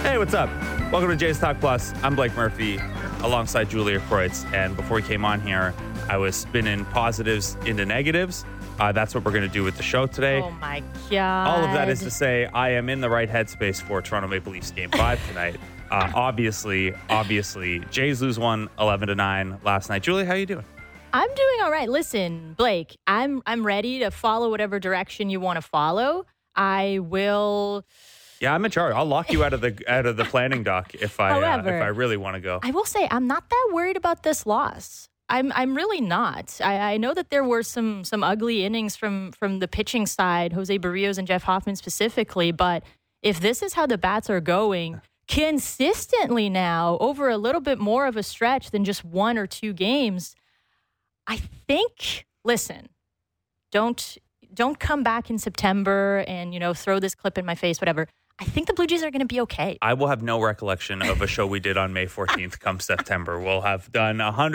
Hey, what's up? Welcome to Jays Talk Plus. I'm Blake Murphy alongside Julia Kreutz. And before we came on here, I was spinning positives into negatives. That's what we're going to do with the show today. Oh, my God. All of that is to say I am in the right headspace for Toronto Maple Leafs Game 5 tonight. Obviously, Jays lose 11-9 last night. Julia, how you doing? I'm doing all right. Listen, Blake, I'm ready to follow whatever direction you want to follow. I will. Yeah, I'm in charge. I'll lock you out of the planning dock if I really want to go. I will say I'm not that worried about this loss. I'm really not. I know that there were some ugly innings from the pitching side, Jose Barrios and Jeff Hoffman specifically, but if this is how the bats are going consistently now over a little bit more of a stretch than just one or two games, I think, listen, don't come back in September and, throw this clip in my face, whatever. I think the Blue Jays are going to be okay. I will have no recollection of a show we did on May 14th come September. We'll have done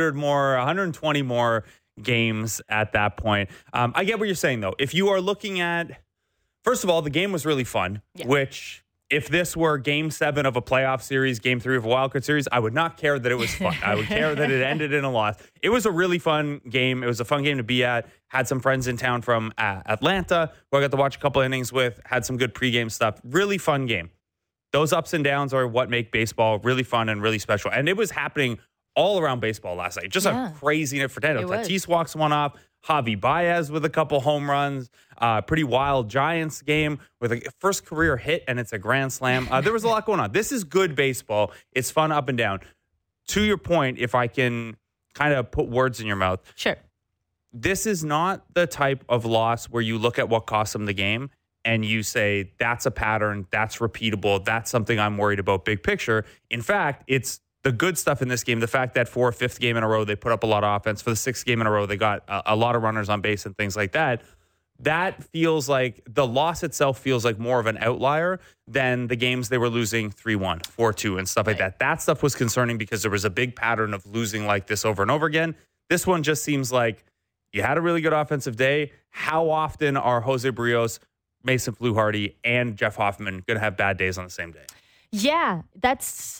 120 more games at that point. I get what you're saying, though. If you are looking at, first of all, the game was really fun, which if this were Game 7 of a playoff series, Game 3 of a wildcard series, I would not care that it was fun. I would care that it ended in a loss. It was a really fun game. It was a fun game to be at. Had some friends in town from Atlanta who I got to watch a couple innings with. Had some good pregame stuff. Really fun game. Those ups and downs are what make baseball really fun and really special. And it was happening all around baseball last night. Just a crazy night for Tatis. Tatis walks one off. Javi Baez with a couple home runs. Pretty wild Giants game with a first career hit, and it's a grand slam. There was a lot going on. This is good baseball. It's fun up and down. To your point, if I can kind of put words in your mouth. Sure. This is not the type of loss where you look at what cost them the game and you say, that's a pattern, that's repeatable, that's something I'm worried about big picture. In fact, it's the good stuff in this game, the fact that for a fifth game in a row, they put up a lot of offense. For the sixth game in a row, they got a lot of runners on base and things like that. That feels like the loss itself feels like more of an outlier than the games they were losing 3-1, 4-2 and stuff like that. That stuff was concerning because there was a big pattern of losing like this over and over again. This one just seems like you had a really good offensive day. How often are Jose Barrios, Mason Fluharty, and Jeff Hoffman going to have bad days on the same day? Yeah, that's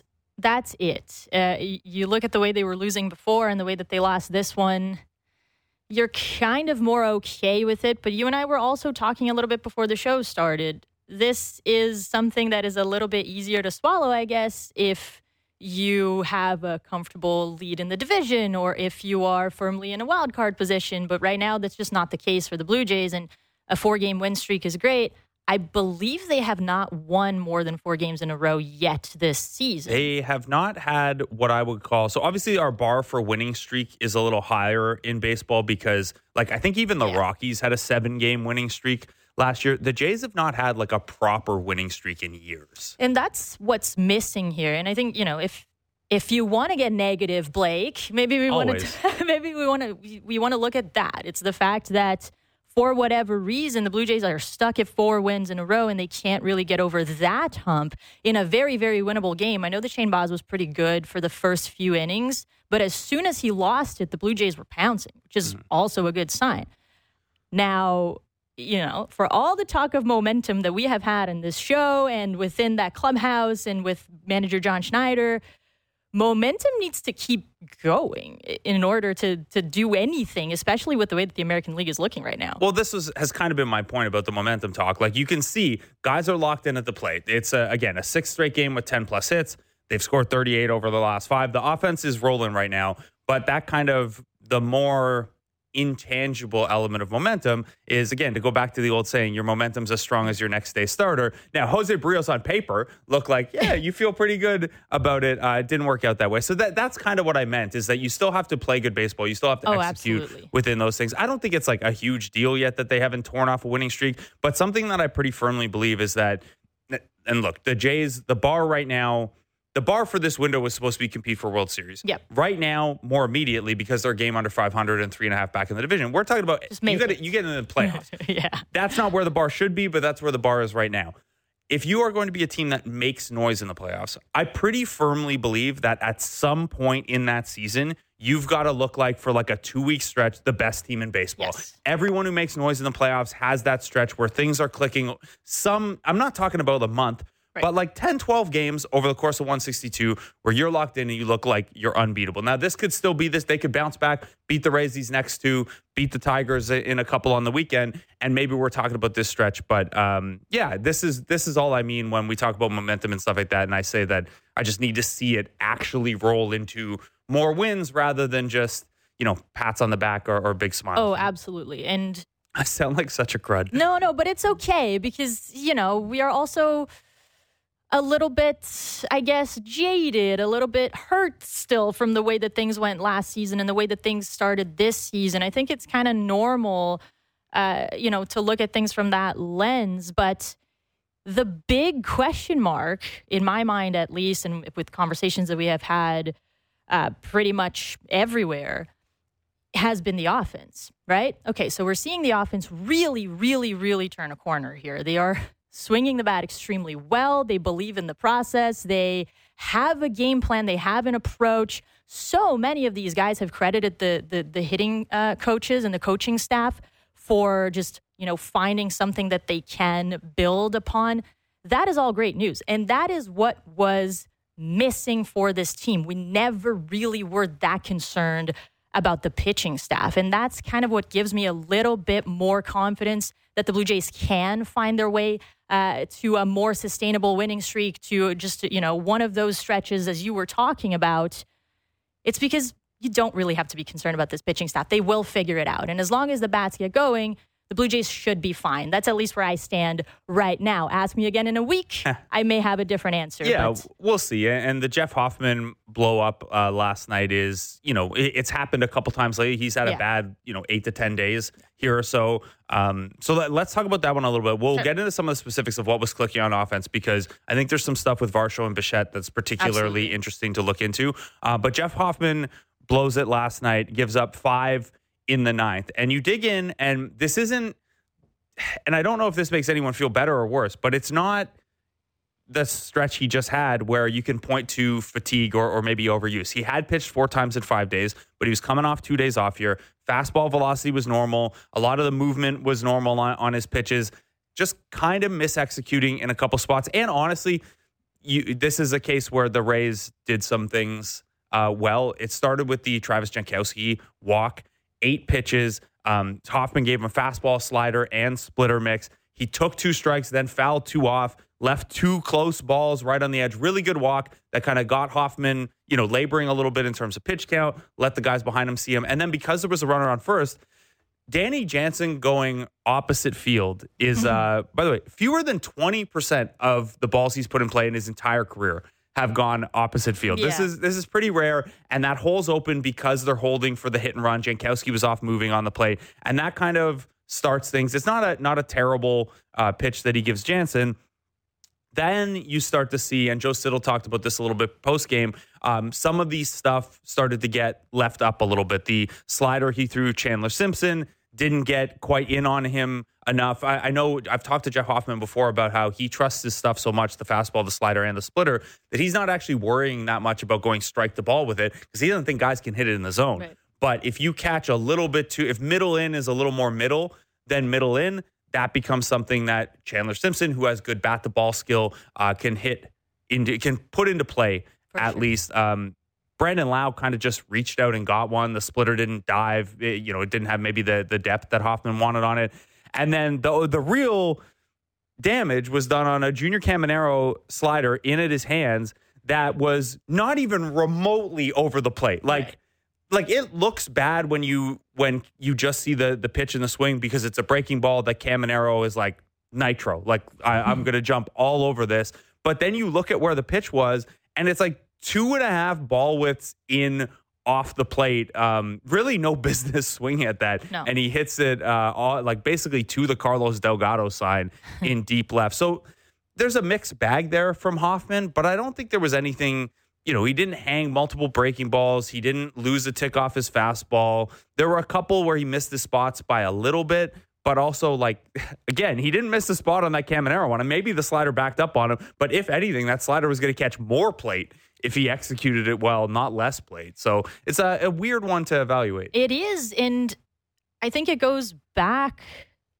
it. You look at the way they were losing before and the way that they lost this one, you're kind of more okay with it. But you and I were also talking a little bit before the show started. This is something that is a little bit easier to swallow, I guess, if you have a comfortable lead in the division or if you are firmly in a wild card position. But right now, that's just not the case for the Blue Jays. And a 4-game win streak is great. I believe they have not won more than 4 games in a row yet this season. They have not had what I would call, so obviously our bar for winning streak is a little higher in baseball because I think even the Rockies had a 7-game winning streak last year. The Jays have not had a proper winning streak in years. And that's what's missing here. And I think, if you want to get negative, Blake, maybe we want to look at that. It's the fact that for whatever reason, the Blue Jays are stuck at 4 wins in a row, and they can't really get over that hump in a very, very winnable game. I know that Shane Baz was pretty good for the first few innings, but as soon as he lost it, the Blue Jays were pouncing, which is also a good sign. Now, for all the talk of momentum that we have had in this show and within that clubhouse and with manager John Schneider, momentum needs to keep going in order to do anything, especially with the way that the American League is looking right now. Well, this has kind of been my point about the momentum talk. You can see guys are locked in at the plate. It's, again, a 6th straight game with 10-plus hits. They've scored 38 over the last 5. The offense is rolling right now, but that kind of the more intangible element of momentum is, again, to go back to the old saying, your momentum's as strong as your next day starter. Now, Jose Barrios on paper looked like, you feel pretty good about it. It didn't work out that way. So that's kind of what I meant, is that you still have to play good baseball. You still have to execute within those things. I don't think it's a huge deal yet that they haven't torn off a winning streak, but something that I pretty firmly believe is that, and look, the Jays, the bar right now, the bar for this window was supposed to be compete for World Series. Yep. Right now, more immediately, because they're a game under 500 and 3.5 back in the division. We're talking about you get into the playoffs. Yeah. That's not where the bar should be, but that's where the bar is right now. If you are going to be a team that makes noise in the playoffs, I pretty firmly believe that at some point in that season, you've got to look like, for a 2-week stretch, the best team in baseball. Yes. Everyone who makes noise in the playoffs has that stretch where things are clicking. I'm not talking about a month, Right. But like 10, 12 games over the course of 162 where you're locked in and you look like you're unbeatable. Now, this could still be this. They could bounce back, beat the Rays these next two, beat the Tigers in a couple on the weekend, and maybe we're talking about this stretch. But this is all I mean when we talk about momentum and stuff like that. And I say that I just need to see it actually roll into more wins rather than just, pats on the back or big smiles. Oh, absolutely. And I sound like such a crud. No, but it's okay because, we are also a little bit, I guess, jaded, a little bit hurt still from the way that things went last season and the way that things started this season. I think it's kind of normal, to look at things from that lens. But the big question mark, in my mind at least, and with conversations that we have had pretty much everywhere, has been the offense, right? Okay, so we're seeing the offense really, really, really turn a corner here. They are swinging the bat extremely well. They believe in the process. They have a game plan. They have an approach. So many of these guys have credited the hitting coaches and the coaching staff for just, finding something that they can build upon. That is all great news. And that is what was missing for this team. We never really were that concerned about the pitching staff. And that's kind of what gives me a little bit more confidence that the Blue Jays can find their way to a more sustainable winning streak, to just, one of those stretches as you were talking about. It's because you don't really have to be concerned about this pitching staff. They will figure it out. And as long as the bats get going, the Blue Jays should be fine. That's at least where I stand right now. Ask me again in a week, I may have a different answer. Yeah, we'll see. And the Jeff Hoffman blow up last night is, it's happened a couple times lately. He's had a bad, 8 to 10 days here or so. Let's talk about that one a little bit. We'll get into some of the specifics of what was clicking on offense, because I think there's some stuff with Varsho and Bichette that's particularly interesting to look into. But Jeff Hoffman blows it last night, gives up 5 in the 9th. And you dig in, and this isn't, and I don't know if this makes anyone feel better or worse, but it's not the stretch he just had where you can point to fatigue or maybe overuse. He had pitched 4 times in 5 days, but he was coming off 2 days off here. Fastball velocity was normal. A lot of the movement was normal on his pitches, just kind of misexecuting in a couple spots. And honestly, this is a case where the Rays did some things well. It started with the Travis Jankowski walk. 8 pitches. Hoffman gave him a fastball, slider, and splitter mix. He took 2 strikes, then fouled 2 off, left 2 close balls right on the edge. Really good walk that kind of got Hoffman, laboring a little bit in terms of pitch count, let the guys behind him see him. And then because there was a runner on first, Danny Jansen going opposite field is, by the way, fewer than 20% of the balls he's put in play in his entire career have gone opposite field. Yeah. This is pretty rare, and that hole's open because they're holding for the hit and run. Jankowski was off moving on the plate, and that kind of starts things. It's not a terrible pitch that he gives Jansen. Then you start to see, and Joe Siddall talked about this a little bit post-game, some of these stuff started to get left up a little bit. The slider he threw Chandler Simpson didn't get quite in on him enough. I know I've talked to Jeff Hoffman before about how he trusts his stuff so much, the fastball, the slider, and the splitter, that he's not actually worrying that much about going strike the ball with it because he doesn't think guys can hit it in the zone. Right. But if you catch a little bit too, if middle in is a little more middle than middle in, that becomes something that Chandler Simpson, who has good bat to ball skill, can put into play at least. Brandon Lau kind of just reached out and got one. The splitter didn't dive. It didn't have maybe the depth that Hoffman wanted on it. And then the real damage was done on a Junior Caminero slider in at his hands that was not even remotely over the plate. Like it looks bad when you just see the pitch and the swing because it's a breaking ball that Caminero is like nitro. Like I'm going to jump all over this. But then you look at where the pitch was and it's like 2.5 ball widths in off the plate. Really no business swinging at that. No. And he hits it basically to the Carlos Delgado side in deep left. So there's a mixed bag there from Hoffman, but I don't think there was anything, he didn't hang multiple breaking balls. He didn't lose a tick off his fastball. There were a couple where he missed the spots by a little bit, but also, again, he didn't miss the spot on that Caminero one, and maybe the slider backed up on him. But if anything, that slider was going to catch more plate if he executed it well, not less plate. So it's a weird one to evaluate. It is, and I think it goes back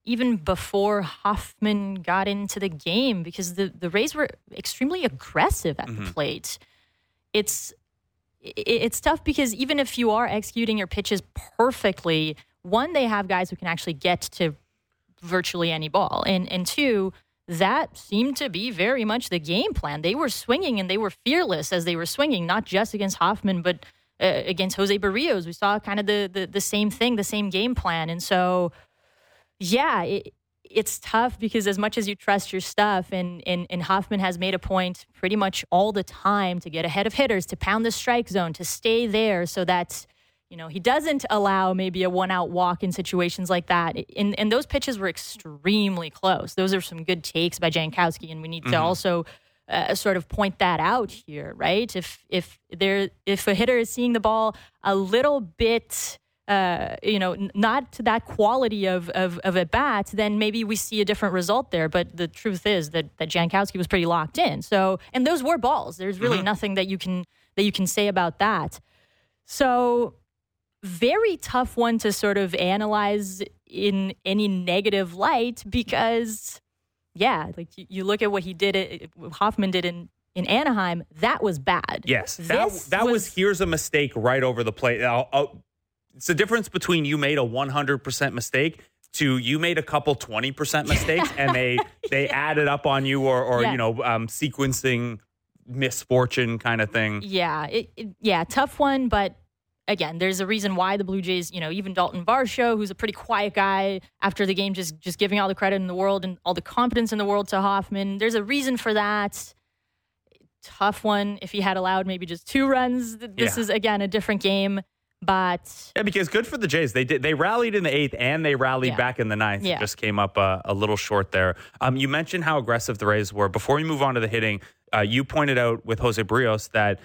even before Hoffman got into the game, because the Rays were extremely aggressive at the plate. It's tough because even if you are executing your pitches perfectly, one, they have guys who can actually get to virtually any ball. And two, that seemed to be very much the game plan. They were swinging and they were fearless as they were swinging, not just against Hoffman, but against Jose Barrios. We saw kind of the same thing, the same game plan. And so, yeah, it's tough because as much as you trust your stuff, and Hoffman has made a point pretty much all the time to get ahead of hitters, to pound the strike zone, to stay there so that, he doesn't allow maybe a one-out walk in situations like that. And those pitches were extremely close. Those are some good takes by Jankowski, and we need to also sort of point that out here, right? If a hitter is seeing the ball a little bit, not to that quality of at bat, then maybe we see a different result there. But the truth is that Jankowski was pretty locked in. So, and those were balls. There's really nothing that you can say about that. So, very tough one to sort of analyze in any negative light because, yeah, like you look at what Hoffman did in Anaheim, that was bad. Yes, that was here's a mistake right over the plate. It's the difference between you made a 100% mistake to you made a couple 20% mistakes and they added up on you or sequencing misfortune kind of thing. Yeah, tough one, but again, there's a reason why the Blue Jays, even Dalton Varsho, who's a pretty quiet guy after the game, just giving all the credit in the world and all the confidence in the world to Hoffman. There's a reason for that. Tough one. If he had allowed maybe just 2 runs, this is, again, a different game. But yeah, because good for the Jays. They rallied in the 8th and they rallied back in the 9th. It just came up a little short there. You mentioned how aggressive the Rays were. Before we move on to the hitting, you pointed out with Jose Barrios that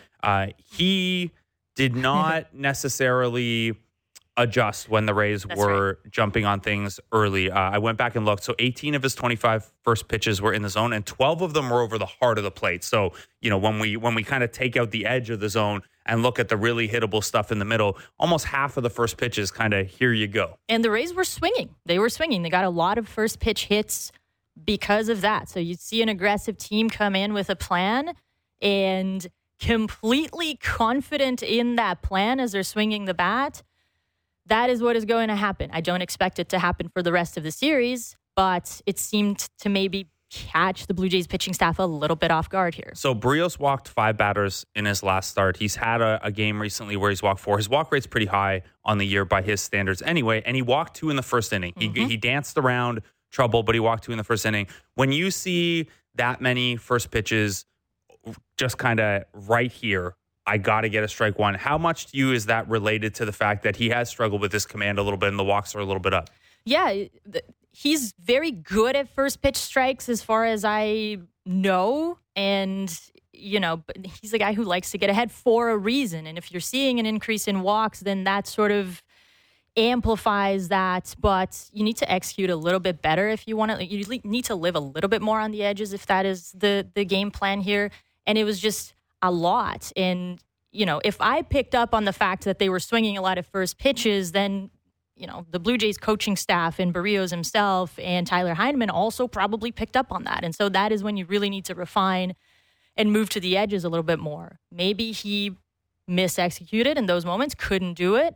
he did not necessarily adjust when the Rays were jumping on things early. I went back and looked. So 18 of his 25 first pitches were in the zone, and 12 of them were over the heart of the plate. So, when we kind of take out the edge of the zone and look at the really hittable stuff in the middle, almost half of the first pitches kind of here you go. And the Rays were swinging. They were swinging. They got a lot of first pitch hits because of that. So you see an aggressive team come in with a plan and completely confident in that plan as they're swinging the bat. That is what is going to happen. I don't expect it to happen for the rest of the series, but it seemed to maybe catch the Blue Jays pitching staff a little bit off guard here. So Barrios walked 5 batters in his last start. He's had a game recently where he's walked 4. His walk rate's pretty high on the year by his standards anyway, and he walked 2 in the first inning. He danced around trouble, but he walked 2 in the first inning. When you see that many first pitches just kind of right here, I got to get a strike one. How much to you is that related to the fact that he has struggled with his command a little bit and the walks are a little bit up? Yeah, he's very good at first pitch strikes as far as I know. And, but he's a guy who likes to get ahead for a reason. And if you're seeing an increase in walks, then that sort of amplifies that. But you need to execute a little bit better if you want to. You need to live a little bit more on the edges if that is the game plan here. And it was just a lot. And, if I picked up on the fact that they were swinging a lot of first pitches, then, the Blue Jays coaching staff and Barrios himself and Tyler Heineman also probably picked up on that. And so that is when you really need to refine and move to the edges a little bit more. Maybe he misexecuted in those moments, couldn't do it.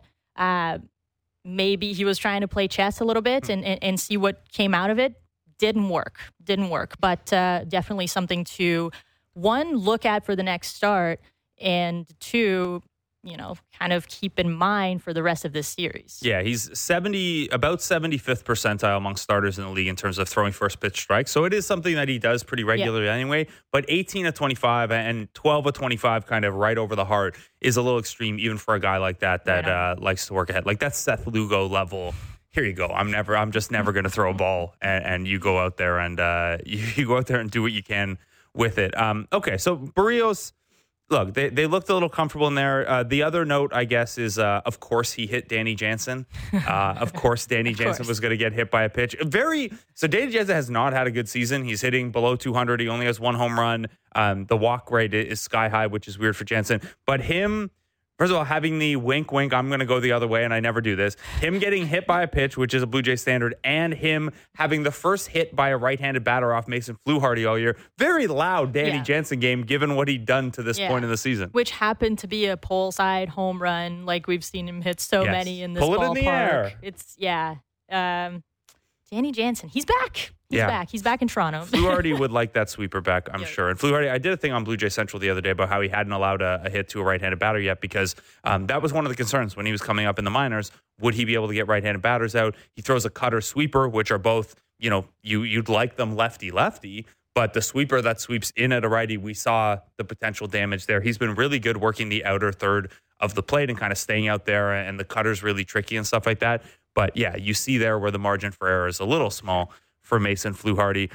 Maybe he was trying to play chess a little bit and see what came out of it. Didn't work. But definitely something to, 1, look at for the next start, and 2, kind of keep in mind for the rest of this series. Yeah, he's about 75th percentile among starters in the league in terms of throwing first pitch strikes. So it is something that he does pretty regularly anyway. But 18 of 25 and 12 of 25 kind of right over the heart is a little extreme, even for a guy like that likes to work ahead. Like that's Seth Lugo level. Here you go. I'm just never going to throw a ball, and you go out there and you go out there and do what you can with it. Okay, so Barrios, look, they looked a little comfortable in there. The other note, I guess, is, of course, he hit Danny Jansen. Of course, Danny Jansen was going to get hit by a pitch. So Danny Jansen has not had a good season. He's hitting below 200. He only has 1 home run. The walk rate is sky high, which is weird for Jansen. But him First of all, having the wink, wink, I'm going to go the other way, and I never do this. Him getting hit by a pitch, which is a Blue Jay standard, and him having the first hit by a right-handed batter off Mason Fluharty all year. Very loud Danny Jansen game, given what he'd done to this point in the season. Which happened to be a pole side home run, like we've seen him hit so many in this ballpark. Pull it in the air. It's, Danny Jansen, he's back. He's back. He's back in Toronto. Fluharty would like that sweeper back, I'm sure. And Fluharty, I did a thing on Blue Jay Central the other day about how he hadn't allowed a hit to a right-handed batter yet because that was one of the concerns when he was coming up in the minors. Would he be able to get right-handed batters out? He throws a cutter sweeper, which are both, you'd like them lefty-lefty, but the sweeper that sweeps in at a righty, we saw the potential damage there. He's been really good working the outer third of the plate and kind of staying out there, and the cutter's really tricky and stuff like that. But yeah, you see there where the margin for error is a little small for Mason Fluharty.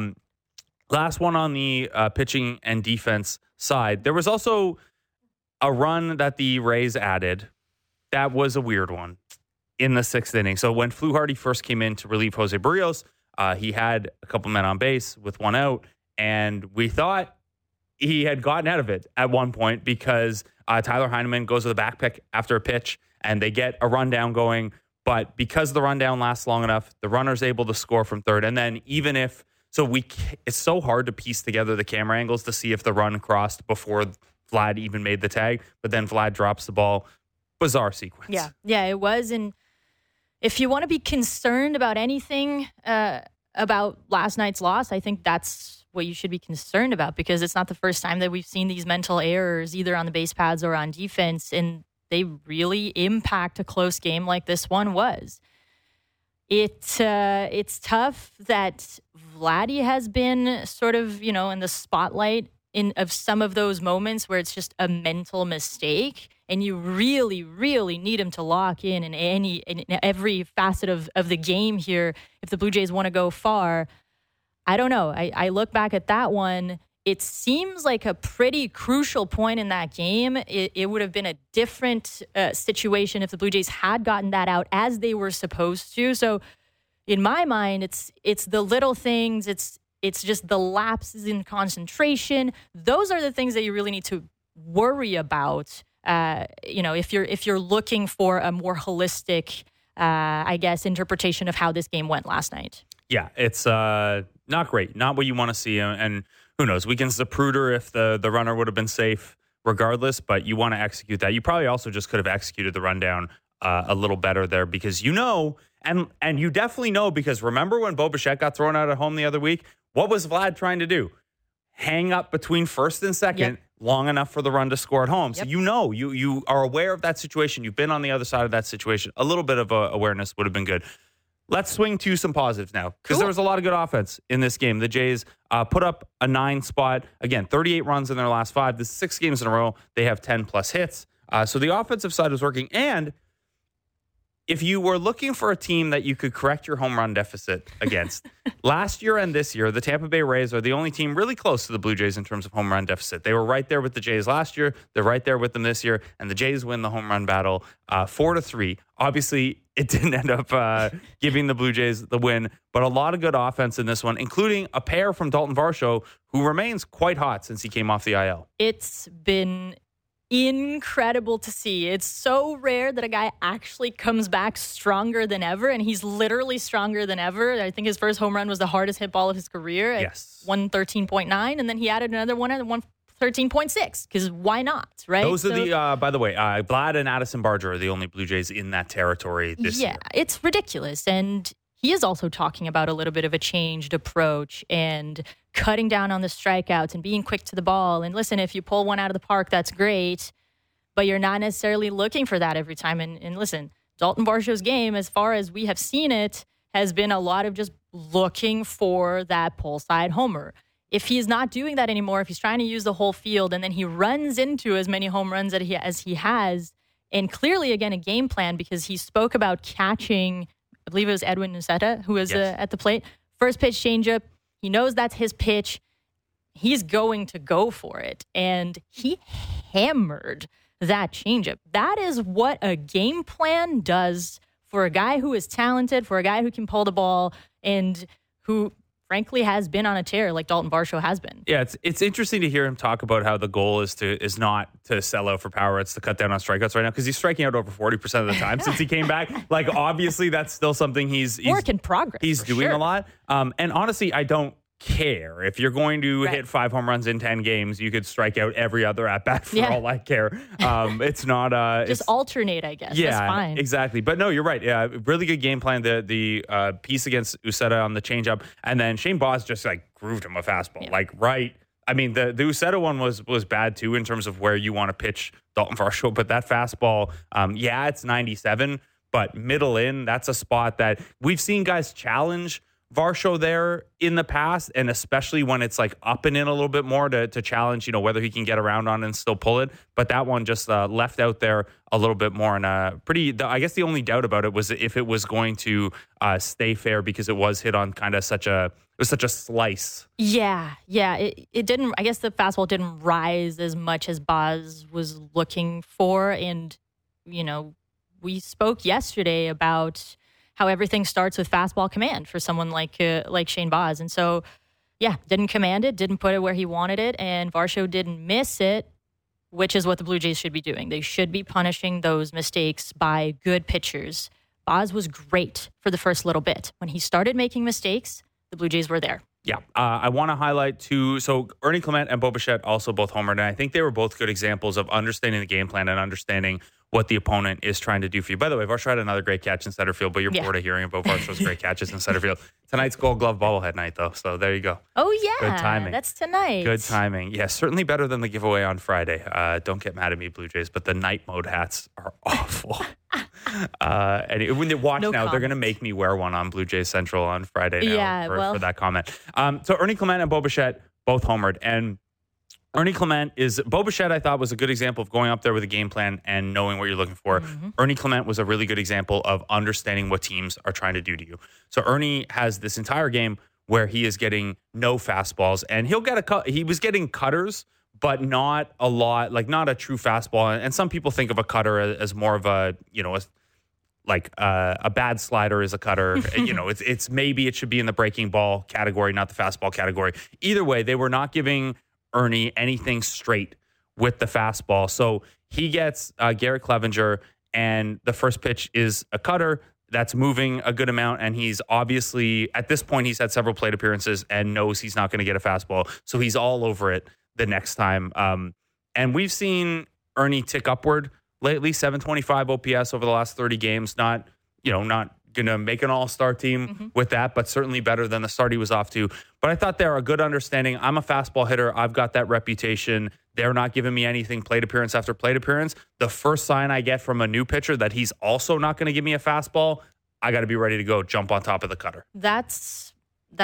Last one on the pitching and defense side. There was also a run that the Rays added. That was a weird one in the sixth inning. So when Fluharty first came in to relieve Jose Barrios, he had a couple men on base with one out, and we thought he had gotten out of it at one point because Tyler Heineman goes with a back pick after a pitch, and they get a rundown going. But because the rundown lasts long enough, the runner's able to score from third. And then even if, it's so hard to piece together the camera angles to see if the run crossed before Vlad even made the tag. But then Vlad drops the ball. Bizarre sequence. Yeah, it was. And if you want to be concerned about anything about last night's loss, I think that's what you should be concerned about, because it's not the first time that we've seen these mental errors either on the base paths or on defense. And they really impact a close game like this one was. It's tough that Vladdy has been sort of, in the spotlight of some of those moments where it's just a mental mistake, and you really, really need him to lock in every facet of the game here if the Blue Jays want to go far. I don't know. I look back at that one. It seems like a pretty crucial point in that game. It would have been a different situation if the Blue Jays had gotten that out as they were supposed to. So in my mind, it's the little things. It's just the lapses in concentration. Those are the things that you really need to worry about. If you're looking for a more holistic, interpretation of how this game went last night. Yeah, it's not great. Not what you want to see. And who knows? We can Zapruder if the runner would have been safe regardless, but you want to execute that. You probably also just could have executed the rundown a little better there because and you definitely know, because remember when Bo Bichette got thrown out at home the other week? What was Vlad trying to do? Hang up between first and second long enough for the run to score at home. So you are aware of that situation. You've been on the other side of that situation. A little bit of awareness would have been good. Let's swing to some positives now, because there was a lot of good offense in this game. The Jays put up a 9 spot. Again, 38 runs in their last 5. This is 6 games in a row. They have 10-plus hits. So the offensive side was working. And if you were looking for a team that you could correct your home run deficit against, last year and this year, the Tampa Bay Rays are the only team really close to the Blue Jays in terms of home run deficit. They were right there with the Jays last year. They're right there with them this year. And the Jays win the home run battle 4-3. Obviously, it didn't end up giving the Blue Jays the win, but a lot of good offense in this one, including a pair from Dalton Varsho, who remains quite hot since he came off the IL. It's been incredible to see. It's so rare that a guy actually comes back stronger than ever, and he's literally stronger than ever. I think his first home run was the hardest hit ball of his career at 113.9, and then he added another one at 113.6, because why not, right? Those are by the way, Vlad and Addison Barger are the only Blue Jays in that territory this year. Yeah, it's ridiculous. And he is also talking about a little bit of a changed approach and cutting down on the strikeouts and being quick to the ball. And listen, if you pull one out of the park, that's great, but you're not necessarily looking for that every time. And listen, Dalton Varsho's game, as far as we have seen it, has been a lot of just looking for that pull side homer. If he's not doing that anymore, if he's trying to use the whole field and then he runs into as many home runs as he has, and clearly, again, a game plan, because he spoke about catching, I believe it was Edwin Noceta, who was at the plate. First pitch changeup. He knows that's his pitch. He's going to go for it. And he hammered that changeup. That is what a game plan does for a guy who is talented, for a guy who can pull the ball, and who, frankly has been on a tear like Dalton Varsho has been. Yeah, it's interesting to hear him talk about how the goal is not to sell out for power, it's to cut down on strikeouts right now, because he's striking out over 40% of the time since he came back. Like, obviously, that's still something he's work in progress. He's doing a lot. And honestly, I don't care. If you're going to hit 5 home runs in 10 games, you could strike out every other at bat for all I care. It's not just alternate, I guess. Yeah, that's fine. Exactly. But no, you're right. Yeah, really good game plan. The piece against Uceta on the changeup, and then Shane Baz just like grooved him a fastball. I mean, the Uceta one was bad too in terms of where you want to pitch Dalton Varsho, but that fastball, it's 97, but middle in, that's a spot that we've seen guys challenge Varsho there in the past, and especially when it's like up and in a little bit more to challenge, whether he can get around on and still pull it. But that one just left out there a little bit more. And I guess the only doubt about it was if it was going to stay fair, because it was hit on kind of such a slice. Yeah. It didn't, I guess the fastball didn't rise as much as Baz was looking for. And, we spoke yesterday about how everything starts with fastball command for someone like Shane Baz. And so, didn't command it, didn't put it where he wanted it, and Varsho didn't miss it, which is what the Blue Jays should be doing. They should be punishing those mistakes by good pitchers. Baz was great for the first little bit. When he started making mistakes, the Blue Jays were there. Yeah, I want to highlight too. So Ernie Clement and Bo Bichette also both homered, and I think they were both good examples of understanding the game plan and understanding what the opponent is trying to do for you. By the way, Varsho had another great catch in center field, but you're bored of hearing about Varsho's great catches in center field. Tonight's Gold Glove bobblehead night, though, so there you go. Oh, yeah. Good timing. That's tonight. Good timing. Yeah, certainly better than the giveaway on Friday. Don't get mad at me, Blue Jays, but the night mode hats are awful. And when they watch now, they're going to make me wear one on Blue Jays Central on Friday now for that comment. So Ernie Clement and Bo Bichette both homered, and Ernie Clement Bo Bichette, I thought, was a good example of going up there with a game plan and knowing what you're looking for. Mm-hmm. Ernie Clement was a really good example of understanding what teams are trying to do to you. So Ernie has this entire game where he is getting no fastballs, and he was getting cutters, but not a lot, like not a true fastball. And some people think of a cutter as more of a, a bad slider is a cutter. It's maybe it should be in the breaking ball category, not the fastball category. Either way, they were not giving Ernie anything straight with the fastball. So he gets Garrett Clevenger, and the first pitch is a cutter that's moving a good amount. And he's obviously, at this point, he's had several plate appearances and knows he's not going to get a fastball. So he's all over it the next time. And we've seen Ernie tick upward lately, 725 OPS over the last 30 games. Not going to make an all-star team with that, but certainly better than the start he was off to. But I thought they're a good understanding. I'm a fastball hitter. I've got that reputation. They're not giving me anything plate appearance after plate appearance. The first sign I get from a new pitcher that he's also not going to give me a fastball, I got to be ready to go jump on top of the cutter. This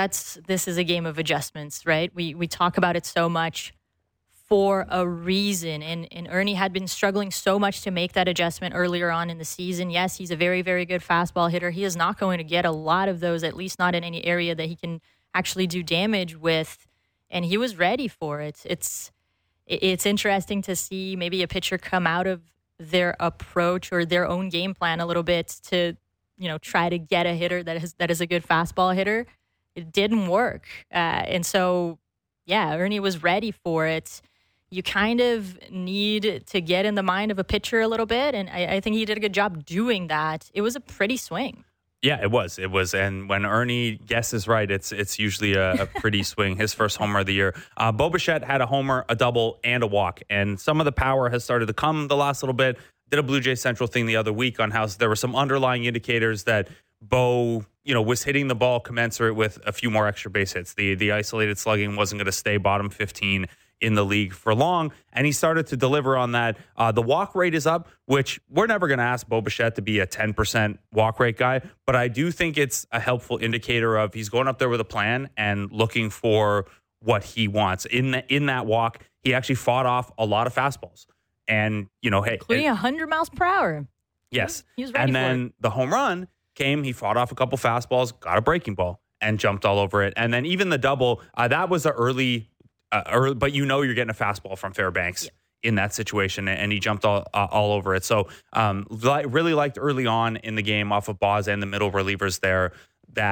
is a game of adjustments, right? We talk about it so much for a reason. And Ernie had been struggling so much to make that adjustment earlier on in the season. Yes, he's a very, very good fastball hitter. He is not going to get a lot of those, at least not in any area that he can actually do damage with. And he was ready for it. It's interesting to see maybe a pitcher come out of their approach or their own game plan a little bit to, try to get a hitter that is a good fastball hitter. It didn't work. And so, Ernie was ready for it. You kind of need to get in the mind of a pitcher a little bit, and I think he did a good job doing that. It was a pretty swing. Yeah, it was. And when Ernie guesses right, it's usually a pretty swing. His first homer of the year. Bo Bichette had a homer, a double, and a walk, and some of the power has started to come the last little bit. Did a Blue Jays Central thing the other week on how there were some underlying indicators that Bo, was hitting the ball commensurate with a few more extra base hits. The isolated slugging wasn't going to stay bottom 15 in the league for long, and he started to deliver on that. The walk rate is up, which we're never going to ask Bo Bichette to be a 10% walk rate guy, but I do think it's a helpful indicator of he's going up there with a plan and looking for what he wants. In that walk, he actually fought off a lot of fastballs, and including 100 miles per hour. Yes, he was ready. And then the home run came. He fought off a couple fastballs, got a breaking ball, and jumped all over it. And then even the double, that was an early, but you're getting a fastball from Fairbanks in that situation, and he jumped all over it. So really liked early on in the game off of Baz and the middle relievers there that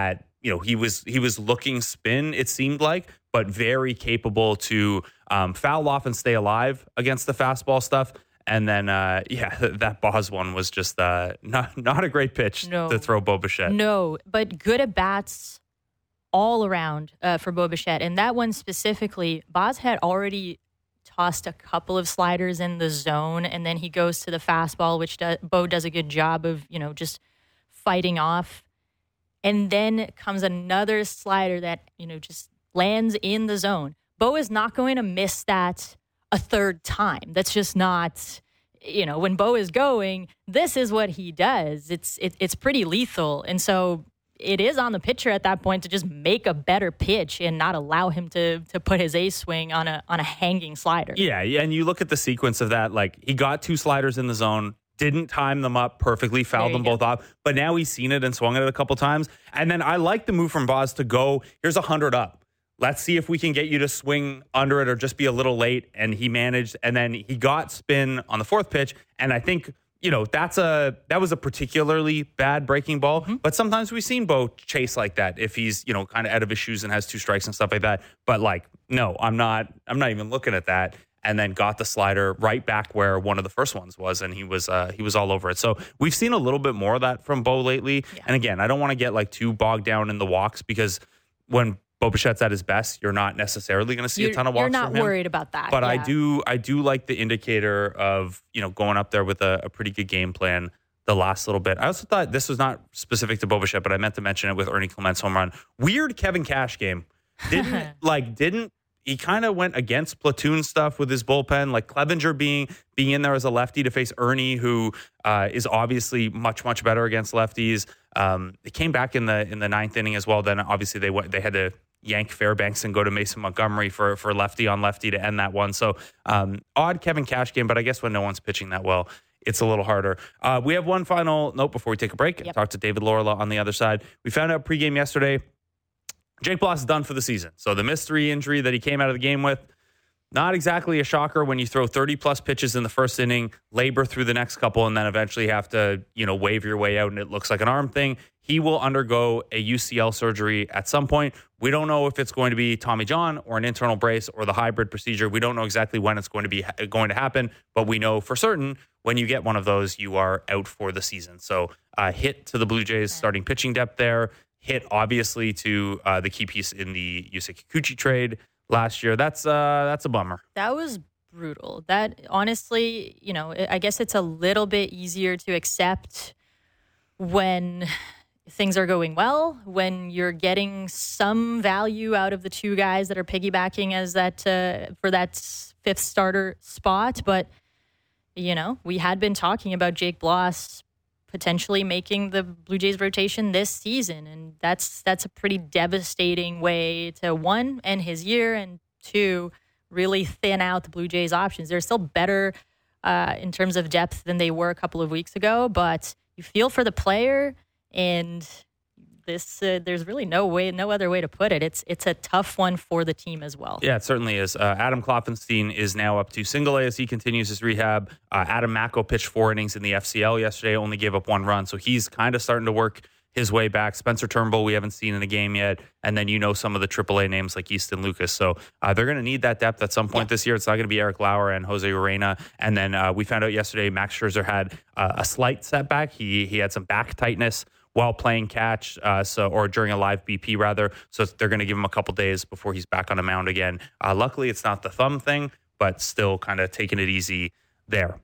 he was looking spin, it seemed like, but very capable to foul off and stay alive against the fastball stuff. And then, that Boz one was just not a great pitch to throw Bo Bichette. No, but good at bats all around for Bo Bichette. And that one specifically, Boz had already tossed a couple of sliders in the zone, and then he goes to the fastball, which Bo does a good job of, just fighting off. And then comes another slider that, just lands in the zone. Bo is not going to miss that a third time. That's just not, when Bo is going, this is what he does. It's pretty lethal. And so it is on the pitcher at that point to just make a better pitch and not allow him to put his ace swing on a hanging slider. Yeah, and you look at the sequence of that, like he got 2 sliders in the zone, didn't time them up perfectly, fouled them both off, but now he's seen it and swung it a couple times. And then I like the move from Boz to go, here's 100 up. Let's see if we can get you to swing under it or just be a little late. And he managed, and then he got spin on the 4th pitch. And I think, that was a particularly bad breaking ball. Mm-hmm. But sometimes we've seen Bo chase like that if he's, kind of out of his shoes and has 2 strikes and stuff like that. But no, I'm not even looking at that. And then got the slider right back where one of the first ones was, and he was all over it. So we've seen a little bit more of that from Bo lately. Yeah. And again, I don't want to get too bogged down in the walks, because when Bo Bichette's at his best, you're not necessarily going to see a ton of walks from him. You're not worried about that. But yeah. I do like the indicator of, going up there with a pretty good game plan the last little bit. I also thought this was not specific to Bo Bichette, but I meant to mention it with Ernie Clement's home run. Weird Kevin Cash game. Didn't he kind of went against platoon stuff with his bullpen, like Clevenger being in there as a lefty to face Ernie, who is obviously much, much better against lefties. They came back in the 9th inning as well. Then obviously they had to yank Fairbanks and go to Mason Montgomery for lefty on lefty to end that one. So odd Kevin Cash game, but I guess when no one's pitching that well, it's a little harder. We have one final note before we take a break. Yep. Talk to David Laurila on the other side. We found out pregame yesterday, Jake Bloss is done for the season. So the mystery injury that he came out of the game with, not exactly a shocker when you throw 30-plus pitches in the first inning, labor through the next couple, and then eventually have to, wave your way out, and it looks like an arm thing. He will undergo a UCL surgery at some point. We don't know if it's going to be Tommy John or an internal brace or the hybrid procedure. We don't know exactly when it's going to happen, but we know for certain when you get one of those, you are out for the season. So hit to the Blue Jays starting pitching depth there. Hit, obviously, to the key piece in the Yusei Kikuchi trade last year. That's a bummer. That was brutal. That, honestly, I guess it's a little bit easier to accept when things are going well, when you're getting some value out of the 2 guys that are piggybacking as that for that 5th starter spot. But, we had been talking about Jake Bloss potentially making the Blue Jays rotation this season. And that's a pretty devastating way to, 1, end his year, and 2, really thin out the Blue Jays options. They're still better in terms of depth than they were a couple of weeks ago, but you feel for the player, and this there's really no other way to put it. It's a tough one for the team as well. Yeah, it certainly is. Adam Klopfenstein is now up to single A as he continues his rehab. Adam Macko pitched 4 innings in the FCL yesterday, only gave up 1 run, so he's kind of starting to work his way back. Spencer Turnbull, we haven't seen in a game yet, and then some of the AAA names like Easton Lucas. So they're going to need that depth at some point this year. It's not going to be Eric Lauer and Jose Urena. And then we found out yesterday Max Scherzer had a slight setback. He had some back tightness while playing catch, or during a live BP rather. So they're going to give him a couple days before he's back on the mound again. Luckily, it's not the thumb thing, but still kind of taking it easy there.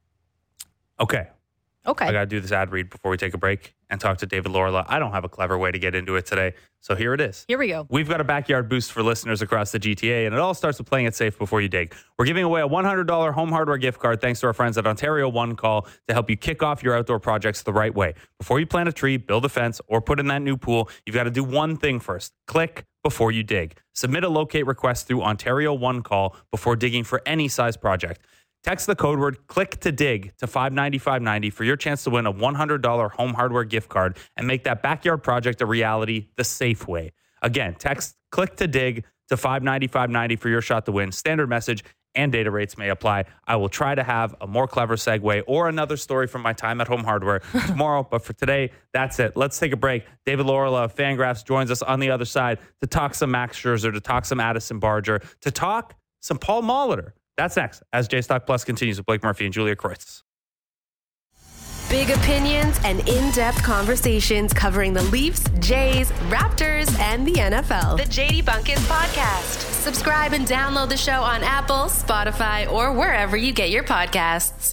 Okay. I got to do this ad read before we take a break and talk to David Laurila. I don't have a clever way to get into it today, so here it is. Here we go. We've got a backyard boost for listeners across the GTA, and it all starts with playing it safe before you dig. We're giving away a $100 home hardware gift card thanks to our friends at Ontario One Call to help you kick off your outdoor projects the right way. Before you plant a tree, build a fence, or put in that new pool, you've got to do one thing first. Click before you dig. Submit a locate request through Ontario One Call before digging for any size project. Text the code word click to dig to 59590 for your chance to win a $100 home hardware gift card and make that backyard project a reality the safe way. Again, text click to dig to 590 for your shot to win. Standard message and data rates may apply. I will try to have a more clever segue or another story from my time at Home Hardware tomorrow. But for today, that's it. Let's take a break. David Laurila of Fangraphs joins us on the other side to talk some Max Scherzer, to talk some Addison Barger, to talk some Paul Molitor. That's next as J-Stock Plus continues with Blake Murphy and Julia Kreutz. Big opinions and in-depth conversations covering the Leafs, Jays, Raptors, and the NFL. The JD Bunkis Podcast. Subscribe and download the show on Apple, Spotify, or wherever you get your podcasts.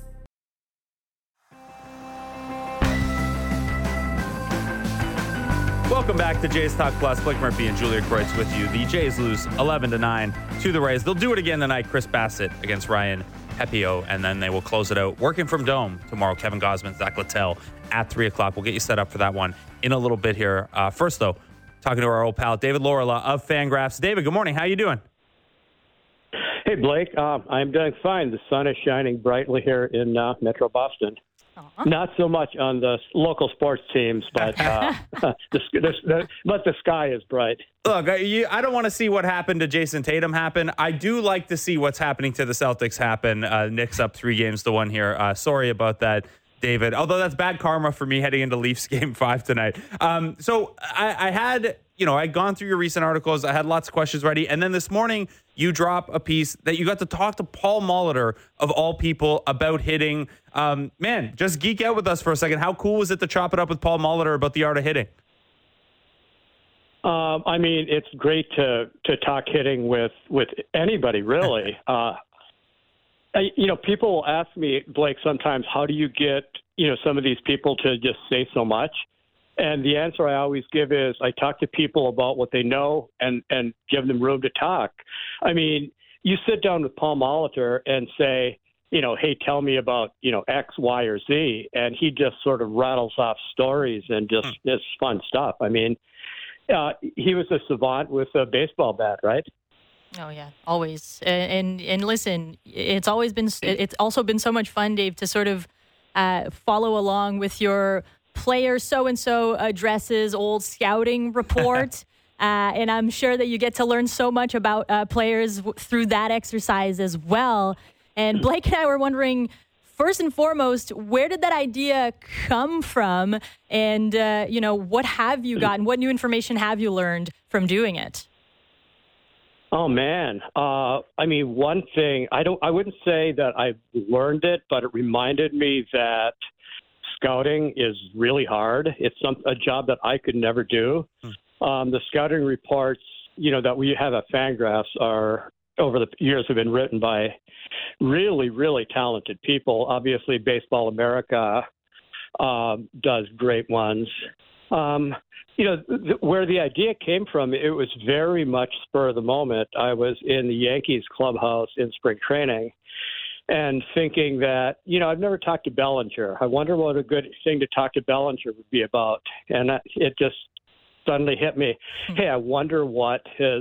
Welcome back to Jays Talk Plus. Blake Murphy and Julia Kreutz with you. The Jays lose 11-9 to the Rays. They'll do it again tonight. Chris Bassett against Ryan Hepio, and then they will close it out working from Dome tomorrow. Kevin Gausman, Zach Littell at 3 o'clock. We'll get you set up for that one in a little bit here. First, though, talking to our old pal, David Laurila of Fangraphs. David, good morning. How you doing? Hey, Blake. I'm doing fine. The sun is shining brightly here in Metro Boston. Not so much on the local sports teams, but the sky is bright. Look, I don't want to see what happened to Jason Tatum happen. I do like to see what's happening to the Celtics happen. Knicks up 3-1 here. Sorry about that, David. Although that's bad karma for me heading into Leafs Game 5 tonight. So I had, I'd gone through your recent articles. I had lots of questions ready. And then this morning, you drop a piece that you got to talk to Paul Molitor, of all people, about hitting. Man, just geek out with us for a second. How cool was it to chop it up with Paul Molitor about the art of hitting? I mean, it's great to talk hitting with anybody, really. People will ask me, Blake, sometimes, how do you get, some of these people to just say so much? And the answer I always give is I talk to people about what they know and give them room to talk. I mean, you sit down with Paul Molitor and say, hey, tell me about, X, Y, or Z. And he just sort of rattles off stories and just it's fun stuff. I mean, he was a savant with a baseball bat, right? Oh, yeah, always. And listen, it's also been so much fun, Dave, to sort of follow along with your player so-and-so addresses old scouting report. And I'm sure that you get to learn so much about players through that exercise as well. And Blake and I were wondering, first and foremost, where did that idea come from? And, what have you gotten? What new information have you learned from doing it? Oh, man. One thing, I wouldn't say that I learned it, but it reminded me that scouting is really hard. It's a job that I could never do. The scouting reports, that we have at Fangraphs are over the years have been written by really, really talented people. Obviously, Baseball America does great ones. Where the idea came from, it was very much spur of the moment. I was in the Yankees clubhouse in spring training and thinking that, I've never talked to Bellinger. I wonder what a good thing to talk to Bellinger would be about. And it just suddenly hit me. Hey, I wonder what his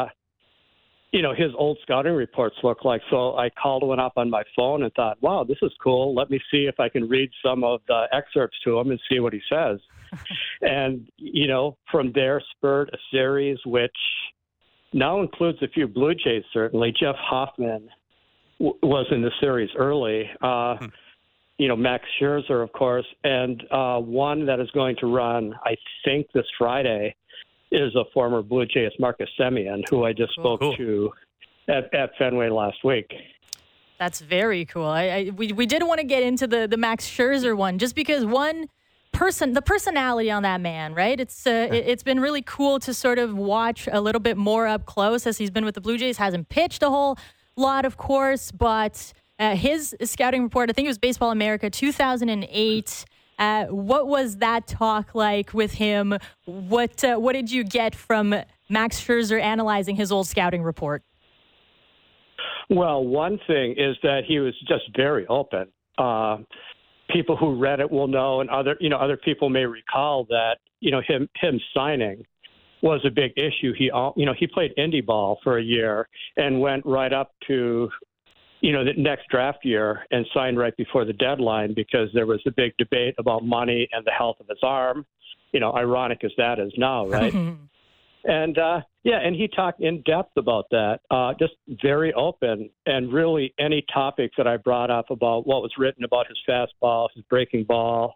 old scouting reports look like. So I called one up on my phone and thought, wow, this is cool. Let me see if I can read some of the excerpts to him and see what he says. And, from there spurred a series which now includes a few Blue Jays, certainly. Jeff Hoffman was in the series early. Max Scherzer, of course, and one that is going to run, I think, this Friday is a former Blue Jay, Marcus Semien, who I just spoke to at Fenway last week. That's very cool. We did want to get into the Max Scherzer one, just because the personality on that man, right? It's been really cool to sort of watch a little bit more up close as he's been with the Blue Jays. Hasn't pitched a whole lot, of course, but his scouting report, I think it was Baseball America, 2008. What was that talk like with him? What did you get from Max Scherzer analyzing his old scouting report? Well, one thing is that he was just very open. People who read it will know, and other people may recall that him signing was a big issue. He played indie ball for a year and went right up to the next draft year and signed right before the deadline because there was a big debate about money and the health of his arm. Ironic as that is now, right? And and he talked in depth about that, just very open, and really any topics that I brought up about what was written about his fastball, his breaking ball.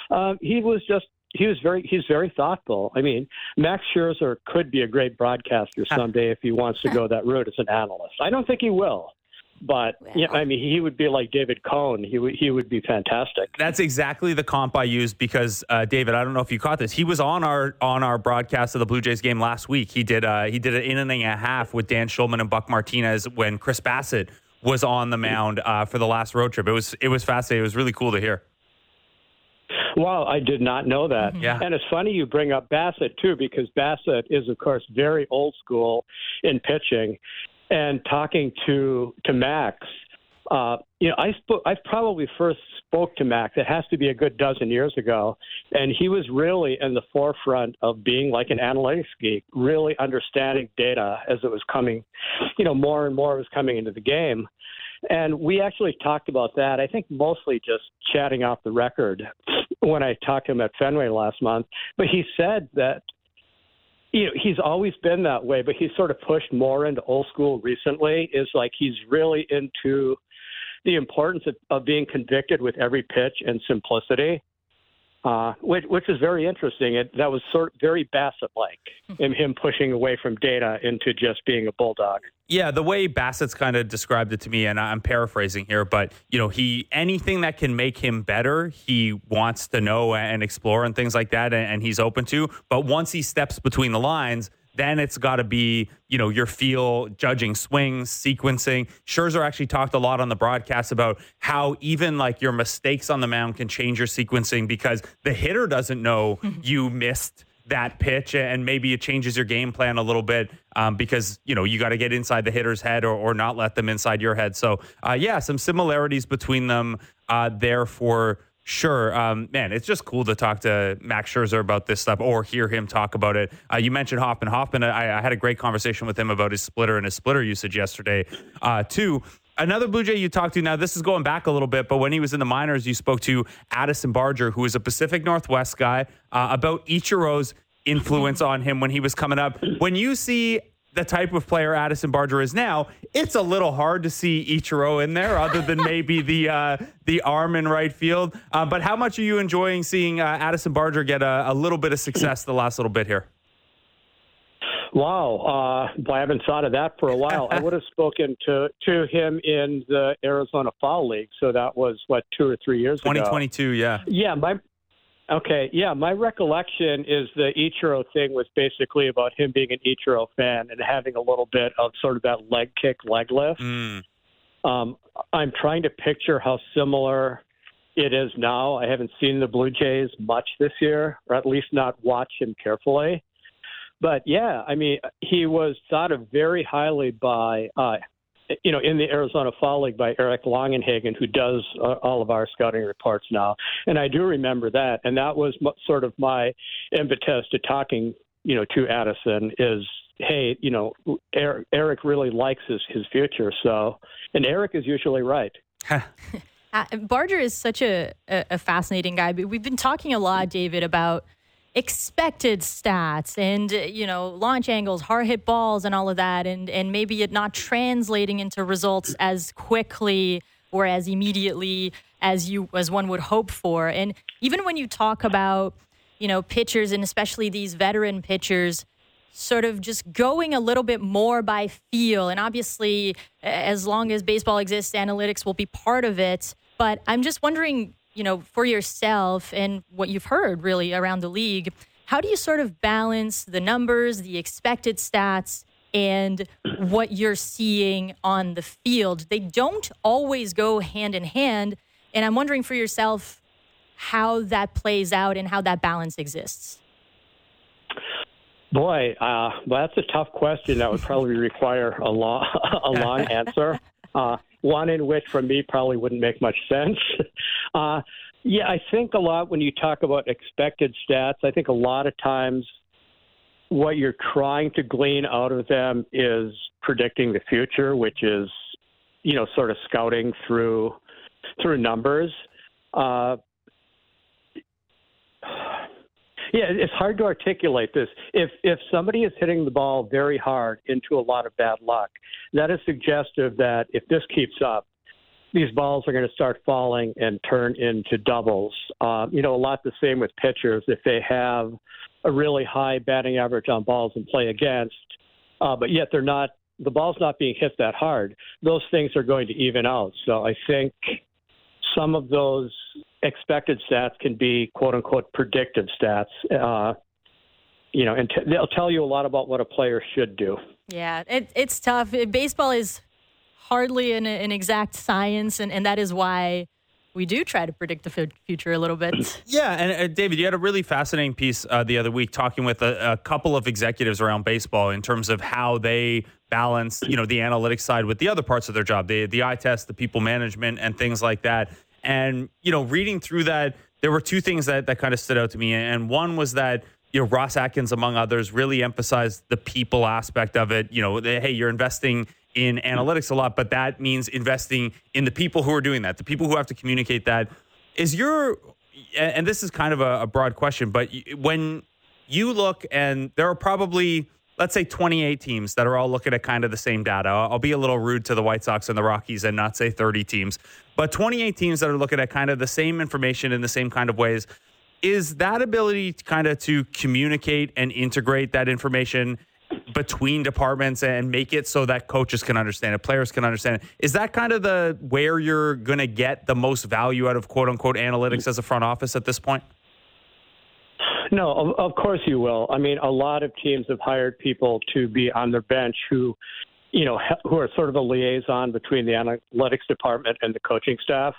He's very thoughtful. I mean, Max Scherzer could be a great broadcaster someday if he wants to go that route as an analyst. I don't think he will. But I mean, he would be like David Cohn. He would be fantastic. That's exactly the comp I used because David, I don't know if you caught this. He was on our broadcast of the Blue Jays game last week. He did an inning and a half with Dan Schulman and Buck Martinez when Chris Bassett was on the mound for the last road trip. It was fascinating. It was really cool to hear. Wow, I did not know that. Yeah. And it's funny you bring up Bassett too, because Bassett is of course very old school in pitching. And talking to Max, I probably first spoke to Max. It has to be a good dozen years ago, and he was really in the forefront of being like an analytics geek, really understanding data as it was coming. More and more was coming into the game, and we actually talked about that. I think mostly just chatting off the record when I talked to him at Fenway last month. But he said that. He's always been that way, but he's sort of pushed more into old school recently. Is like he's really into the importance of being convicted with every pitch and simplicity, which is very interesting. That was sort of very Bassett-like in him pushing away from data into just being a bulldog. Yeah, the way Bassett's kind of described it to me, and I'm paraphrasing here, but anything that can make him better, he wants to know and explore and things like that, and he's open to. But once he steps between the lines, then it's got to be, your feel, judging swings, sequencing. Scherzer actually talked a lot on the broadcast about how even like your mistakes on the mound can change your sequencing because the hitter doesn't know you missed that pitch, and maybe it changes your game plan a little bit because, you got to get inside the hitter's head or not let them inside your head. So, some similarities between them there for sure. Man, it's just cool to talk to Max Scherzer about this stuff or hear him talk about it. You mentioned Hoffman. I had a great conversation with him about his splitter and his splitter usage yesterday, too. Another Blue Jay you talked to, now this is going back a little bit, but when he was in the minors, you spoke to Addison Barger, who is a Pacific Northwest guy, about Ichiro's influence on him when he was coming up. When you see the type of player Addison Barger is now, it's a little hard to see Ichiro in there other than maybe the arm in right field. But how much are you enjoying seeing Addison Barger get a little bit of success the last little bit here? Wow. I haven't thought of that for a while. I would have spoken to him in the Arizona Fall League. So that was, 2 or 3 years ago? 2022, yeah. Yeah, my recollection is the Ichiro thing was basically about him being an Ichiro fan and having a little bit of sort of that leg kick, leg lift. I'm trying to picture how similar it is now. I haven't seen the Blue Jays much this year, or at least not watch him carefully. But, yeah, I mean, he was thought of very highly by, in the Arizona Fall League by Eric Longenhagen, who does all of our scouting reports now. And I do remember that. And that was sort of my impetus to talking, to Addison is, hey, Eric really likes his future. So, and Eric is usually right. Barger is such a fascinating guy. We've been talking a lot, David, about expected stats and, launch angles, hard hit balls and all of that. And maybe it not translating into results as quickly or as immediately as one would hope for. And even when you talk about, pitchers and especially these veteran pitchers sort of just going a little bit more by feel. And obviously, as long as baseball exists, analytics will be part of it. But I'm just wondering, for yourself and what you've heard really around the league, how do you sort of balance the numbers, the expected stats, and what you're seeing on the field? They don't always go hand in hand. And I'm wondering for yourself how that plays out and how that balance exists. Boy, that's a tough question. That would probably require a long answer. One in which, for me, probably wouldn't make much sense. I think a lot when you talk about expected stats, I think a lot of times what you're trying to glean out of them is predicting the future, which is, sort of scouting through Yeah, it's hard to articulate this. If somebody is hitting the ball very hard into a lot of bad luck, that is suggestive that if this keeps up, these balls are going to start falling and turn into doubles. A lot the same with pitchers. If they have a really high batting average on balls and play against, but yet the ball's not being hit that hard, those things are going to even out. So I think some of those expected stats can be quote unquote predictive stats, and they'll tell you a lot about what a player should do. Yeah, it's tough. Baseball is hardly an exact science, and that is why we do try to predict the future a little bit. Yeah, and David, you had a really fascinating piece the other week talking with a couple of executives around baseball in terms of how they balance, the analytics side with the other parts of their job, the eye test, the people management, and things like that. And, reading through that, there were two things that kind of stood out to me. And one was that, Ross Atkins, among others, really emphasized the people aspect of it. Hey, you're investing in analytics a lot, but that means investing in the people who are doing that, the people who have to communicate that. And this is kind of a broad question, but when you look, and there are probably, let's say 28 teams that are all looking at kind of the same data. I'll be a little rude to the White Sox and the Rockies and not say 30 teams, but 28 teams that are looking at kind of the same information in the same kind of ways. Is that ability to communicate and integrate that information between departments and make it so that coaches can understand it, players can understand it, is that kind of where you're going to get the most value out of quote unquote analytics as a front office at this point? No, of course you will. I mean, a lot of teams have hired people to be on their bench who are sort of a liaison between the analytics department and the coaching staff.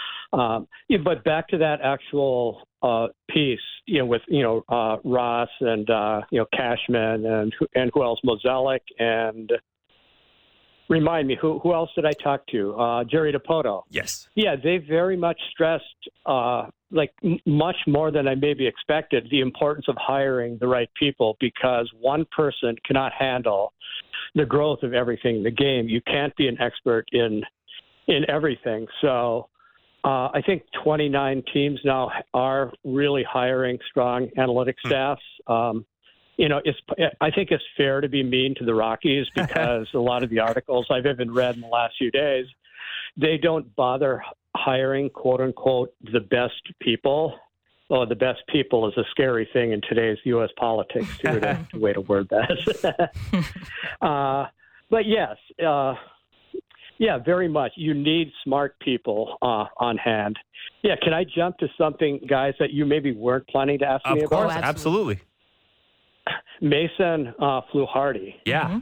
But back to that actual piece, with Ross and Cashman and who else, Mozeliak, and remind me who else did I talk to? Jerry Dipoto. Yes. Yeah, they very much stressed much more than I maybe expected the importance of hiring the right people, because one person cannot handle the growth of everything in the game. You can't be an expert in everything. So I think 29 teams now are really hiring strong analytics staffs. I think it's fair to be mean to the Rockies because a lot of the articles I've even read in the last few days, they don't bother hiring, quote unquote, the best people. Oh, the best people is a scary thing in today's U.S. politics, too, to way to word that. But yes, yeah, very much. You need smart people on hand. Yeah, can I jump to something, guys, that you maybe weren't planning to ask me about? Of course, absolutely. Mason Fluharty. Yeah.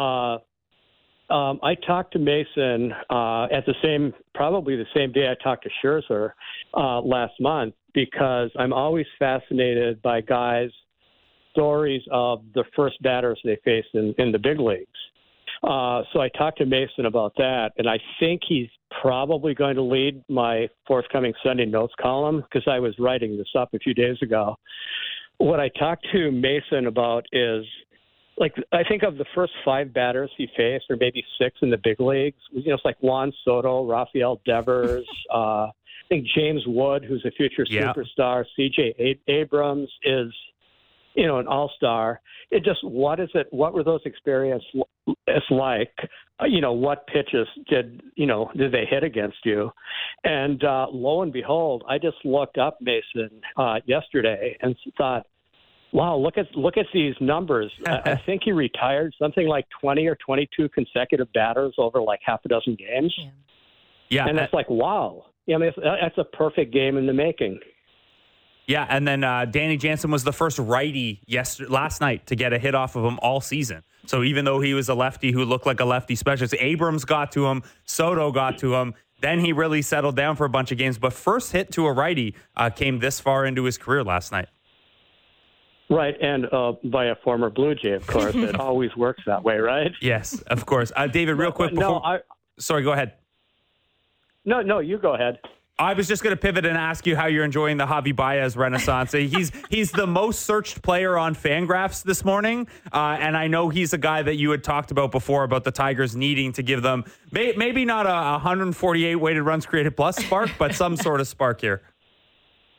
I talked to Mason at probably the same day I talked to Scherzer last month, because I'm always fascinated by guys' stories of the first batters they face in the big leagues. So I talked to Mason about that, and I think he's probably going to lead my forthcoming Sunday Notes column, because I was writing this up a few days ago. What I talked to Mason about is, I think of the first 5 batters he faced, or maybe 6 in the big leagues, it's like Juan Soto, Rafael Devers, I think James Wood, who's a future superstar, C.J. Abrams is, an all-star. It just, what were those experiences like? What pitches did they hit against you? And lo and behold, I just looked up Mason yesterday and thought, wow, look at these numbers. I think he retired something like 20 or 22 consecutive batters over like half a dozen games. Yeah. And it's like, wow. That's a perfect game in the making. Yeah, and then Danny Jansen was the first righty last night to get a hit off of him all season. So even though he was a lefty who looked like a lefty specialist, Abrams got to him, Soto got to him. Then he really settled down for a bunch of games. But first hit to a righty came this far into his career last night. Right, and by a former Blue Jay, of course. It always works that way, right? Yes, of course. David, real quick before... Sorry, go ahead. No, you go ahead. I was just going to pivot and ask you how you're enjoying the Javi Baez renaissance. He's the most searched player on Fangraphs this morning, and I know he's a guy that you had talked about before about the Tigers needing to give them maybe not a 148 weighted runs created plus spark, but some sort of spark here.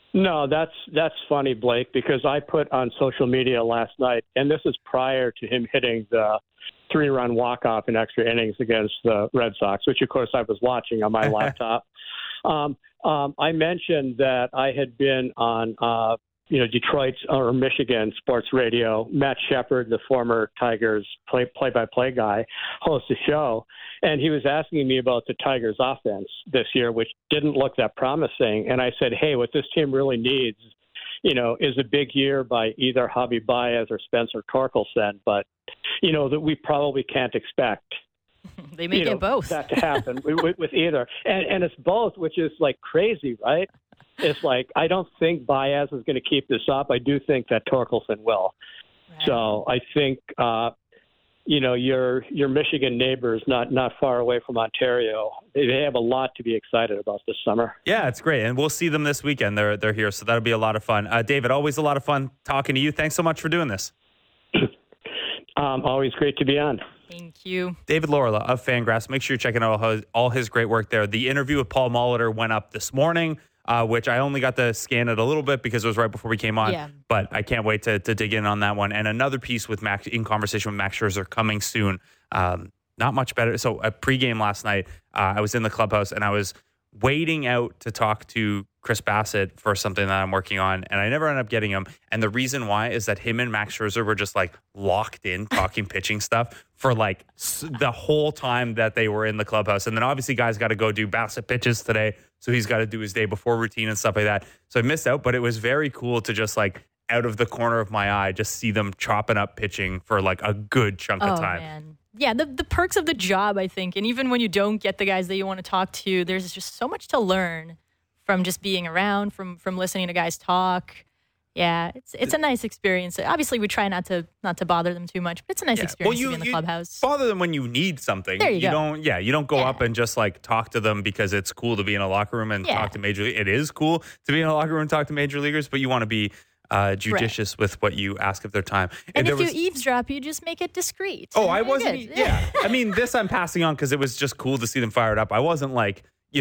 No, that's funny, Blake, because I put on social media last night, and this is prior to him hitting the 3-run walk-off in extra innings against the Red Sox, which, of course, I was watching on my laptop. I mentioned that I had been on, Detroit or Michigan sports radio. Matt Shepard, the former Tigers play-by-play guy, hosts a show, and he was asking me about the Tigers' offense this year, which didn't look that promising. And I said, hey, what this team really needs, is a big year by either Javi Baez or Spencer Torkelson, but, that we probably can't expect. They may get both. That to happen with either. And it's both, which is like crazy, right? It's like, I don't think Baez is going to keep this up. I do think that Torkelson will. Right. So I think, your Michigan neighbors not far away from Ontario, they have a lot to be excited about this summer. Yeah, it's great. And we'll see them this weekend. They're here, so that'll be a lot of fun. David, always a lot of fun talking to you. Thanks so much for doing this. Always great to be on. Thank you. David Laurila of Fangraphs. Make sure you're checking out all his great work there. The interview with Paul Molitor went up this morning, which I only got to scan it a little bit because it was right before we came on. Yeah. But I can't wait to dig in on that one. And another piece with Max, in conversation with Max Scherzer, coming soon. Not much better. So a pregame last night, I was in the clubhouse and I was waiting out to talk to Chris Bassett for something that I'm working on, and I never ended up getting him. And the reason why is that him and Max Scherzer were just like locked in talking pitching stuff for like the whole time that they were in the clubhouse. And then obviously guys got to go do Bassett pitches today, so he's got to do his day before routine and stuff like that. So I missed out, but it was very cool to just like out of the corner of my eye, just see them chopping up pitching for like a good chunk of time. Man. Yeah, the perks of the job, I think. And even when you don't get the guys that you want to talk to, there's just so much to learn from just being around, from listening to guys talk. Yeah, it's a nice experience. Obviously, we try not to bother them too much, but it's a nice experience to be in the clubhouse. Bother them when you need something. There you go. Don't. Yeah, you don't go up and just like talk to them because it's cool to be in a locker room and talk to major. It is cool to be in a locker room and talk to major leaguers, but you want to be judicious with what you ask of their time. And if you eavesdrop, you just make it discreet. Oh, I wasn't. Yeah. I mean, this I'm passing on because it was just cool to see them fired up. I wasn't like,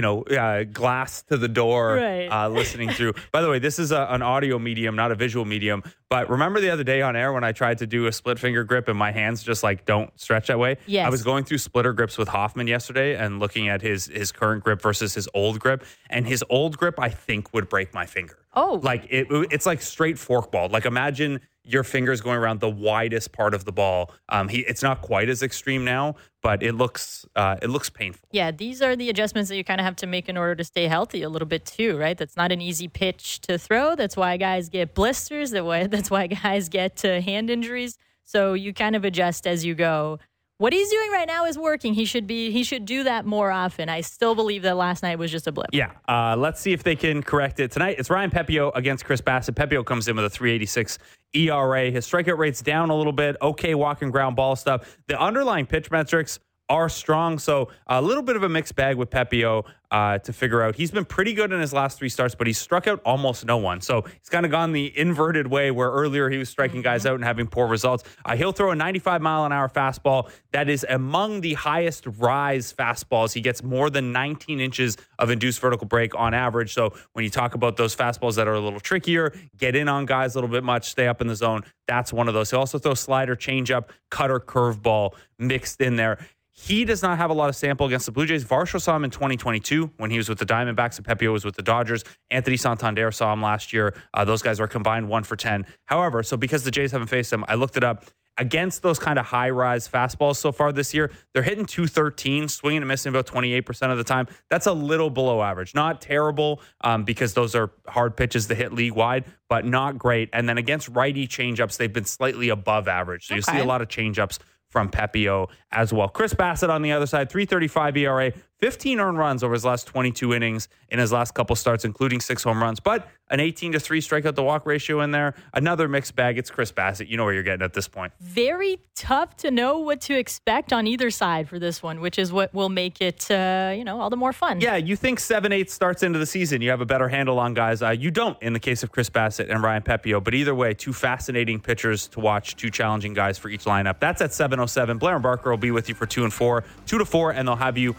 glass to the door, listening through. By the way, this is an audio medium, not a visual medium. But remember the other day on air when I tried to do a split finger grip and my hands just like don't stretch that way? Yes. I was going through splitter grips with Hoffman yesterday and looking at his current grip versus his old grip. And his old grip, I think, would break my finger. Oh. Like it's like straight forkball. Like imagine your fingers going around the widest part of the ball. It's not quite as extreme now, but it looks painful. Yeah, these are the adjustments that you kind of have to make in order to stay healthy a little bit too, right? That's not an easy pitch to throw. That's why guys get blisters. That's why guys get hand injuries. So you kind of adjust as you go. What he's doing right now is working. He should do that more often. I still believe that last night was just a blip. Yeah. Let's see if they can correct it tonight. It's Ryan Pepiot against Chris Bassett. Pepiot comes in with a 3.86 ERA. His strikeout rate's down a little bit. Okay, walking ground ball stuff. The underlying pitch metrics are strong. So a little bit of a mixed bag with Pepiot to figure out. He's been pretty good in his last 3 starts, but he's struck out almost no one. So he's kind of gone the inverted way where earlier he was striking guys out and having poor results. He'll throw a 95-mile-an-hour fastball that is among the highest rise fastballs. He gets more than 19 inches of induced vertical break on average. So when you talk about those fastballs that are a little trickier, get in on guys a little bit much, stay up in the zone, that's one of those. He'll also throw slider, changeup, cutter, curveball mixed in there. He does not have a lot of sample against the Blue Jays. Varsho saw him in 2022 when he was with the Diamondbacks and Pepiot was with the Dodgers. Anthony Santander saw him last year. Those guys are combined 1 for 10. However, so because the Jays haven't faced him, I looked it up. Against those kind of high-rise fastballs so far this year, they're hitting 213, swinging and missing about 28% of the time. That's a little below average. Not terrible because those are hard pitches to hit league-wide, but not great. And then against righty changeups, they've been slightly above average. So you see a lot of changeups from Pepiot as well. Chris Bassett on the other side, 3.35 ERA, 15 earned runs over his last 22 innings in his last couple starts, including 6 home runs, but an 18-3 strikeout to walk ratio in there. Another mixed bag. It's Chris Bassett. You know where you're getting at this point. Very tough to know what to expect on either side for this one, which is what will make it, all the more fun. Yeah, you think 7-8 starts into the season, you have a better handle on guys. You don't in the case of Chris Bassett and Ryan Pepiot, but either way, 2 fascinating pitchers to watch, 2 challenging guys for each lineup. That's at 7:07. Blair and Barker will be with you for 2 and 4, 2 to 4, and they'll have you post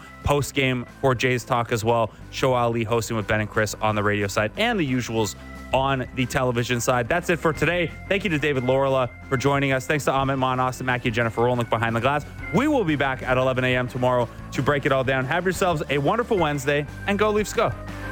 post-game for Jays Talk as well. Show Ali hosting with Ben and Chris on the radio side and the usuals on the television side. That's it for today. Thank you to David Laurila for joining us. Thanks to Amit Mon, Austin Mackey, Jennifer Rolnick behind the glass. We will be back at 11 a.m. tomorrow to break it all down. Have yourselves a wonderful Wednesday, and go Leafs go.